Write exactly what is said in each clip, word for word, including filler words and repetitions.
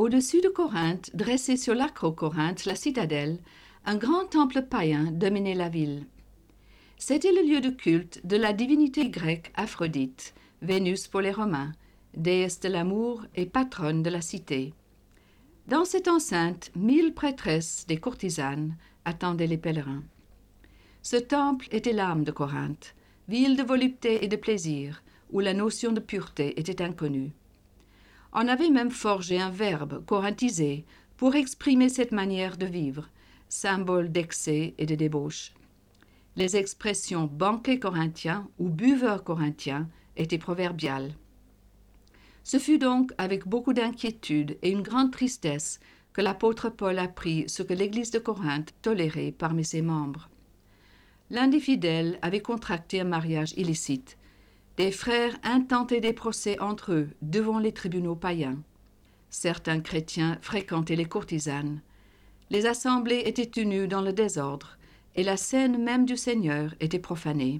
Au-dessus de Corinthe, dressé sur l'Acrocorinthe, la citadelle, un grand temple païen dominait la ville. C'était le lieu de culte de la divinité grecque Aphrodite, Vénus pour les Romains, déesse de l'amour et patronne de la cité. Dans cette enceinte, mille prêtresses, des courtisanes, attendaient les pèlerins. Ce temple était l'âme de Corinthe, ville de volupté et de plaisir, où la notion de pureté était inconnue. On avait même forgé un verbe corinthisé pour exprimer cette manière de vivre, symbole d'excès et de débauche. Les expressions banquet corinthien ou buveur corinthien étaient proverbiales. Ce fut donc avec beaucoup d'inquiétude et une grande tristesse que l'apôtre Paul apprit ce que l'Église de Corinthe tolérait parmi ses membres. L'un des fidèles avait contracté un mariage illicite. Des frères intentaient des procès entre eux devant les tribunaux païens. Certains chrétiens fréquentaient les courtisanes. Les assemblées étaient tenues dans le désordre et la scène même du Seigneur était profanée.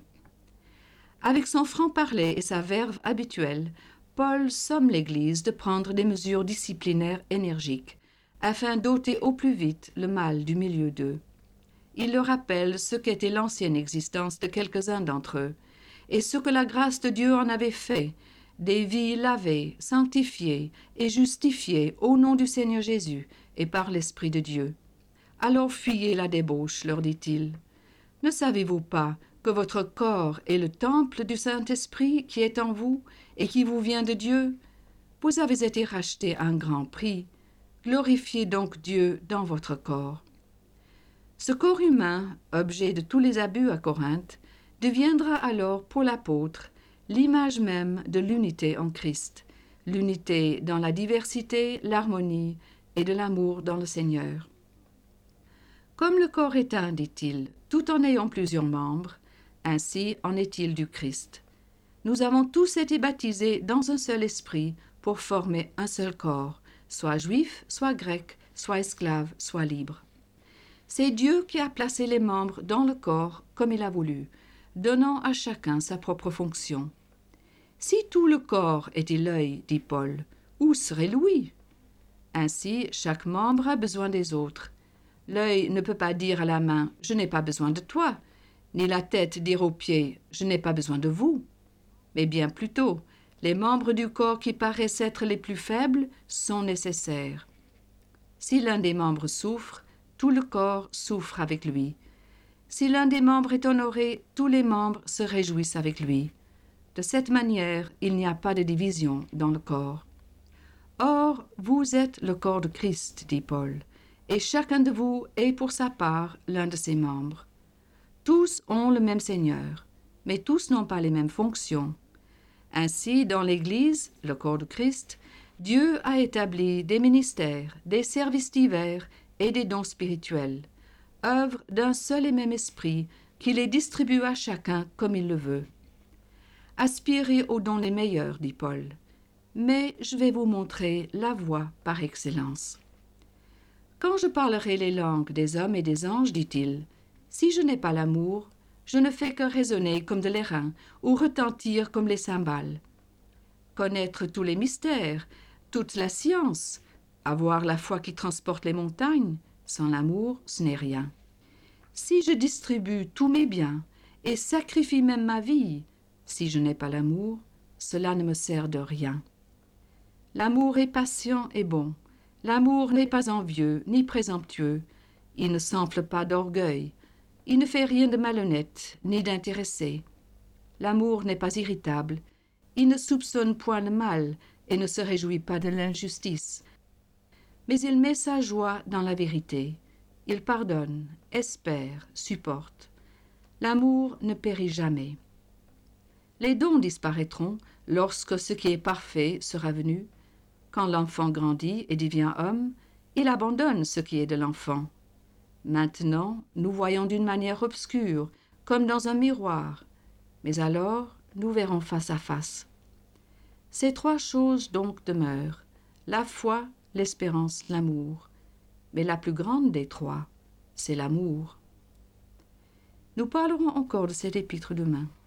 Avec son franc-parler et sa verve habituelle, Paul somme l'Église de prendre des mesures disciplinaires énergiques afin d'ôter au plus vite le mal du milieu d'eux. Il leur rappelle ce qu'était l'ancienne existence de quelques-uns d'entre eux et ce que la grâce de Dieu en avait fait, des vies lavées, sanctifiées et justifiées au nom du Seigneur Jésus et par l'Esprit de Dieu. Alors fuyez la débauche, leur dit-il. Ne savez-vous pas que votre corps est le temple du Saint-Esprit qui est en vous et qui vous vient de Dieu? Vous avez été rachetés à un grand prix. Glorifiez donc Dieu dans votre corps. Ce corps humain, objet de tous les abus à Corinthe, deviendra alors pour l'apôtre l'image même de l'unité en Christ, l'unité dans la diversité, l'harmonie et de l'amour dans le Seigneur. Comme le corps est un, dit-il, tout en ayant plusieurs membres, ainsi en est-il du Christ. Nous avons tous été baptisés dans un seul esprit pour former un seul corps, soit juif, soit grec, soit esclave, soit libre. C'est Dieu qui a placé les membres dans le corps comme il a voulu, donnant à chacun sa propre fonction. Si tout le corps était l'œil, dit Paul, où serait l'ouïe? Ainsi, chaque membre a besoin des autres. L'œil ne peut pas dire à la main « je n'ai pas besoin de toi », ni la tête dire aux pieds « je n'ai pas besoin de vous ». Mais bien plutôt, les membres du corps qui paraissent être les plus faibles sont nécessaires. Si l'un des membres souffre, tout le corps souffre avec lui. Si l'un des membres est honoré, tous les membres se réjouissent avec lui. De cette manière, il n'y a pas de division dans le corps. Or, vous êtes le corps de Christ, dit Paul, et chacun de vous est pour sa part l'un de ses membres. Tous ont le même Seigneur, mais tous n'ont pas les mêmes fonctions. Ainsi, dans l'Église, le corps de Christ, Dieu a établi des ministères, des services divers et des dons spirituels, œuvre d'un seul et même esprit qui les distribue à chacun comme il le veut. Aspirez aux dons les meilleurs, dit Paul, mais je vais vous montrer la voie par excellence. Quand je parlerai les langues des hommes et des anges, dit-il, si je n'ai pas l'amour, je ne fais que résonner comme de l'airain ou retentir comme les cymbales. Connaître tous les mystères, toute la science, avoir la foi qui transporte les montagnes, sans l'amour, ce n'est rien. Si je distribue tous mes biens et sacrifie même ma vie, si je n'ai pas l'amour, cela ne me sert de rien. L'amour est patient et bon. L'amour n'est pas envieux ni présomptueux. Il ne s'enfle pas d'orgueil. Il ne fait rien de malhonnête ni d'intéressé. L'amour n'est pas irritable. Il ne soupçonne point le mal et ne se réjouit pas de l'injustice. Mais il met sa joie dans la vérité. Il pardonne, espère, supporte. L'amour ne périt jamais. Les dons disparaîtront lorsque ce qui est parfait sera venu. Quand l'enfant grandit et devient homme, il abandonne ce qui est de l'enfant. Maintenant, nous voyons d'une manière obscure, comme dans un miroir, mais alors nous verrons face à face. Ces trois choses donc demeurent, la foi, l'espérance, l'amour. Mais la plus grande des trois, c'est l'amour. Nous parlerons encore de cet épître demain.